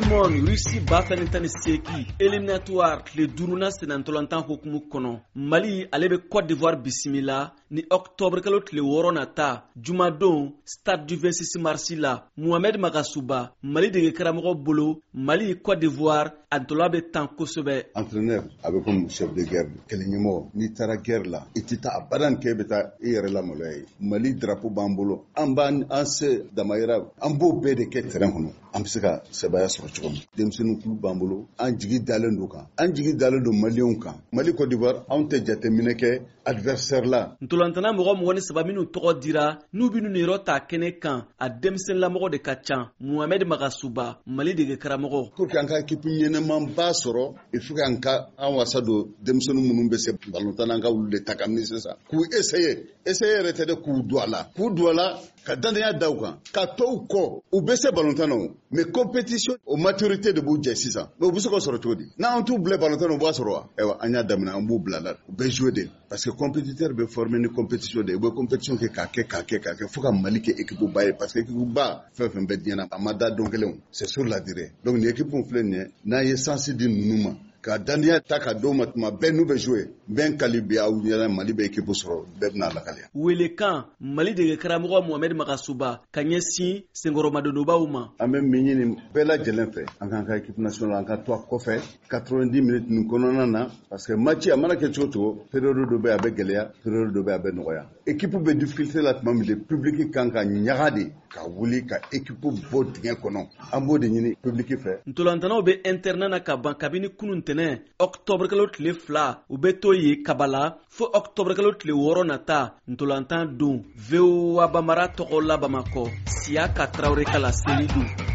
Monde Russie bafɛnitani seki éliminatoire tile duruna senantolantan hukumu kɔnɔ Mali ale bɛ Côte d'Ivoire bisimila ni octobre kalo tile 6 nata jumadon stade du 26 mars la Mohamed Magasuba Mali dege karamɔgɔ bolo Mali Côte d'Ivoire a ntola bɛ tan kosɛbɛ. Entraîneur a bɛ comme chef de guerre kɛlɛɲɛmɔgɔ n'i taara guerre la i tɛ taa abadan k'e bɛ taa i yɛrɛ la maloya ye. Mali drapeau b'an bolo an b'an se damayira an b'o bɛɛ de kɛ terrain kɔnɔ an bɛ se ka sɛbaya sɔrɔ cogo min. Denmisɛnninw kulu b'an bolo an jigi dalen don kan an jigi dalen don Maliens kan. Mali Côte d'Ivoire anw tɛ jateminɛ kɛ adversaire la. Ntolantana mɔgɔ 23 minnu tɔgɔ dira n'u bɛ nuyɔrɔ ta kɛnɛ kan a denmisɛnninlamɔgɔ de ka ca. Mohamed Magasuba Mali dege karamɔgɔ. Pour que an ka équipe ɲɛnɛmanba sɔrɔ il faut que an wasa don denmisɛnnin minnu bɛ se ballontan an ka olu de ta ka min sisan k'u essayer yɛrɛ tɛ de k'u don a la ka danaya da u kan ka tɔw kɔ u bɛ se ballontan na mais compétition o maturité de b'u jɛ sisan mais u bɛ se ka sɔrɔ cogo di n'an t'u bila ballontan na u b'a sɔrɔ wa ayiwa an y'a daminɛ an b'u bila la u bɛ jouer de parce que compétiteur bɛ former ni compétition de u bɛ compétition kɛ k'a kɛ fo ka Mali kɛ équipe ba ye parce que équipe ba fɛn fɛn bɛ diɲɛ na a ma da don kelen c'est sur la durée donc ni équipe filɛ nin ye n'a ye sansi di ninnu ma ka dandiya ta ka dɔw ma tuma bɛɛ n'u bɛ jouer bɛn kali bɛ aw ɲɛna Mali bɛ équipe sɔrɔ bɛɛ bɛna lakaliya. Welekan Mali dege karamɔgɔ Mohamed Magasuba ka ɲɛsin senkɔrɔmadondobaw ma. An bɛ min ɲini bɛɛ lajɛlen fɛ an k'an ka équipe nationale an ka to a kɔfɛ 90 minutes nin kɔnɔna na parce que match a mana kɛ cogo cogo période dɔ bɛ a bɛ gɛlɛya période dɔ bɛ a bɛ nɔgɔya. Équipe bɛ difficulté la tuma min public kan ka ɲaga de ka wuli ka équipe bɔ dingɛ kɔnɔ an b'o de ɲini public fɛ. Ntolantanaw bɛ internet na ka ban kabini kunun tɛnɛn octobre kalo tile 2 u bɛ to ye Kabala fo octobre kalo tile 6 nata ntolantan don VOA Bamara tɔgɔ la Bamakɔ Siaka Traoré kala seli don.